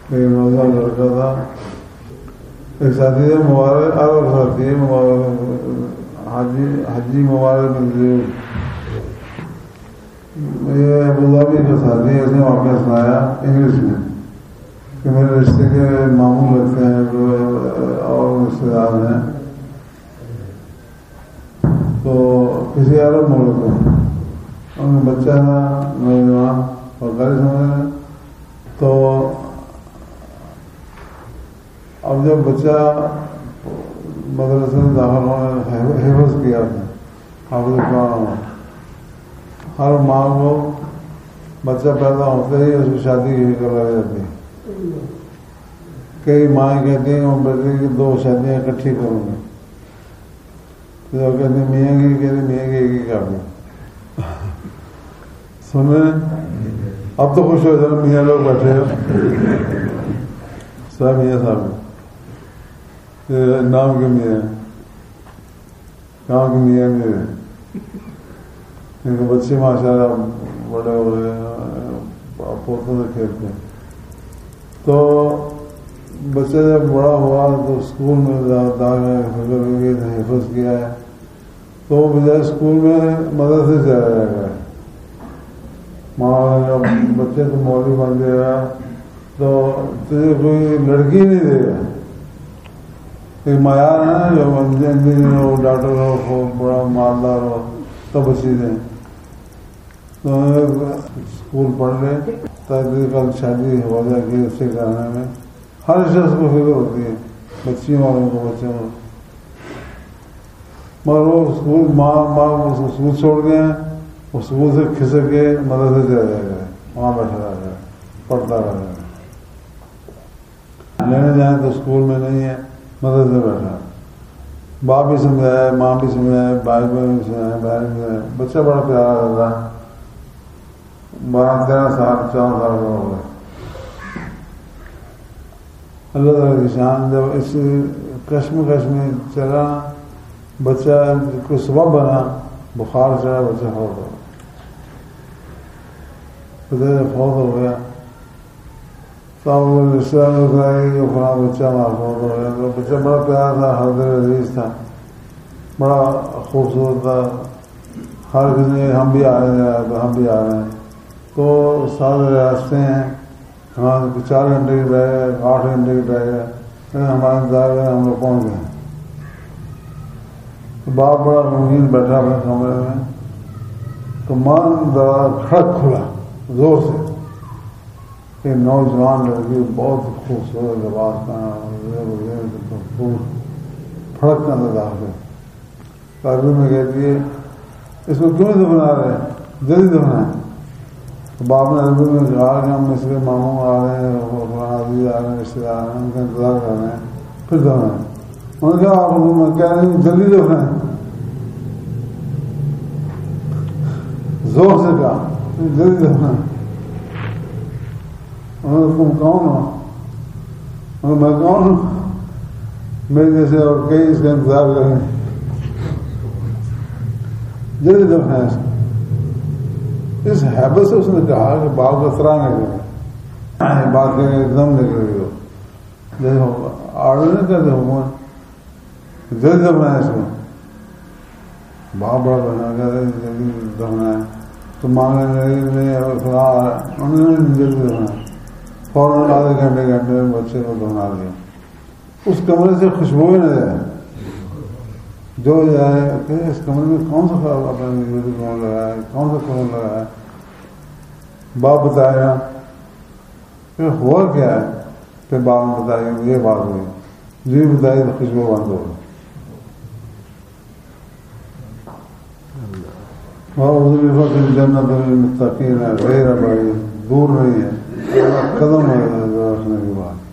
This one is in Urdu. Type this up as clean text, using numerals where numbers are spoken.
ایک نوجوان لڑکا تھا، ایک ساتھی ہے مبارک، عرب ساتھی ہے حجی مبارک یہ ابوظہبی کا ساتھی ہے، اس نے واقعہ سنایا انگلش میں کہ میرے رشتے کے ماموں لگتے ہیں جو اور رشتے دار ہیں، تو کسی عرب ملک میں ان کا بچہ تھا نوجوان اور غیر سمجھ، تو اب جب بچہ مدرسے میں داخل ہونے حفظ کیا حافظ قرآن، ہر ماں کو بچہ پیدا ہوتے ہی اس کی شادی کی فکر لگ جاتی ہے۔ کئی مائیں کہتی ہیں میں بیٹے کی 2 شادیاں اکٹھی کروں گی، تو کہتے ہیں میاں کی، کہتے ہیں میاں کی ایک ہی کافی۔ سنیں اب تو خوش ہو جانا، میاں لوگ بیٹھے ہو صاحب، میاں صاحب نام کے میاں، کام کے میاں میرے، ان کے بچے ماشاء اللہ بڑے ہو رہے ہیں، پوتوں سے کھیلتے ہیں۔ تو بچہ جب بڑا ہوا تو اسکول میں داخل حفظ کیا ہے، تو بجائے اسکول میں مدرسے سے آیا گیا، ماں جب بچے تو مولوی بن گیا تو تجھے کوئی لڑکی نہیں دے گا، ایک معیار ہے جو انجینئر ہو، ڈاکٹر ہو، بڑا مالدار ہو تب بچی دیں، تو اسکول پڑھ لے تاکہ کل شادی ہو جائے گی، اس سے کرانے میں ہر شخص کو فکر ہوتی ہے، بچیوں والوں کو، بچوں کو، مگر وہ اسکول ماں اسکول چھوڑ گئے ہیں، اسکول سے کھسک کے مدرسے سے آ جائے گا، وہاں بیٹھا رہا ہے، پڑھتا رہا ہے، لینے جائیں تو اسکول میں نہیں ہے، مدرسے بیٹھا، باپ بھی سمجھایا، ماں بھی سمجھایا، بھائی بہن بھی سمجھایا، بہن بھی سمجھایا، بچہ بڑا پیارا رہتا ہے، 12-13 سال 4 سال کا ہو گیا۔ اللہ تعالیٰ کی شان، جب اس کشمکش میں چلا، بچہ کو سبب بنا، بخار چڑھا، بچہ فوت ہو گیا، فوت ہو گیا، تو رشتے دار لوگ آئے کہ فلاں بچہ ہمارا فوت ہو گیا، تو بچہ بڑا پیارا تھا، ہر دل عزیز تھا، بڑا خوبصورت تھا، ہر کسی ہم بھی آ رہے ہیں تو ہم بھی آ رہے ہیں، تو سارے راستے ہیں، ہاں 4 گھنٹے کی ڈرائیو ہے، 8 گھنٹے کی ڈرائیو ہے، ہمارے انتظار میں ہم لوگ پہنچ گئے۔ تو باپ بڑا غمگین بیٹھا اپنے کمرے میں، تو مان دروازہ کھڑک کھلا زور سے، ایک نوجوان لڑکی بہت خوبصورت لباس پہنا، پھڑک کر اندر داخل، عربی میں کہتی ہے اس کو کیوں نہیں دفنا رہے، جلدی دفنا ہے۔ تو باپ نے عربی میں کہا کہ ہم اس کے ماموں آ رہے ہیں، عزیز آ رہے ہیں، رشتے دار ہیں، ان کا انتظار کر رہے ہیں، پھر دفنا ہے۔ انہوں نے کہا آپ کہہ رہے ہیں جلدی دفنا ہے، زور سے کہا جلدی دفنا ہے۔ انہوں نے تم کون ہو؟ میں کون ہوں؟ میرے جیسے اور کئی اس کا انتظار کریں، جلدی دفنا ہے اس کو۔ اس حیبت سے اس نے کہا کہ باپ کا اطراع نہ کرے، بات کے ایک دم لے کر گئے، جیسے آرڈر نہیں کرتے حکومت، جلدی دفنا ہے اس کو۔ باپ بڑا بنا کر جلدی دفنا ہے، تو مانگنے نہیں، انہوں نے جلدی دفنا ہے، فوراً آدھے گھنٹے میں بچے کو دفنا دیا۔ اس کمرے سے خوشبو ہی نہ جائے، جو جائے کہ اس کمرے میں کون سا اپنے کون لگا ہے، کون سا کون لگا ہے، باپ بتائے گا پھر ہوا کیا ہے، پھر باپ نے بتایا کہ یہ بات ہوئی، جو بتائی تو خوشبو بند ہو گئی۔ جنت المتقین غیر بعید، دور نہیں ہے، قدم رکھنے کی بات۔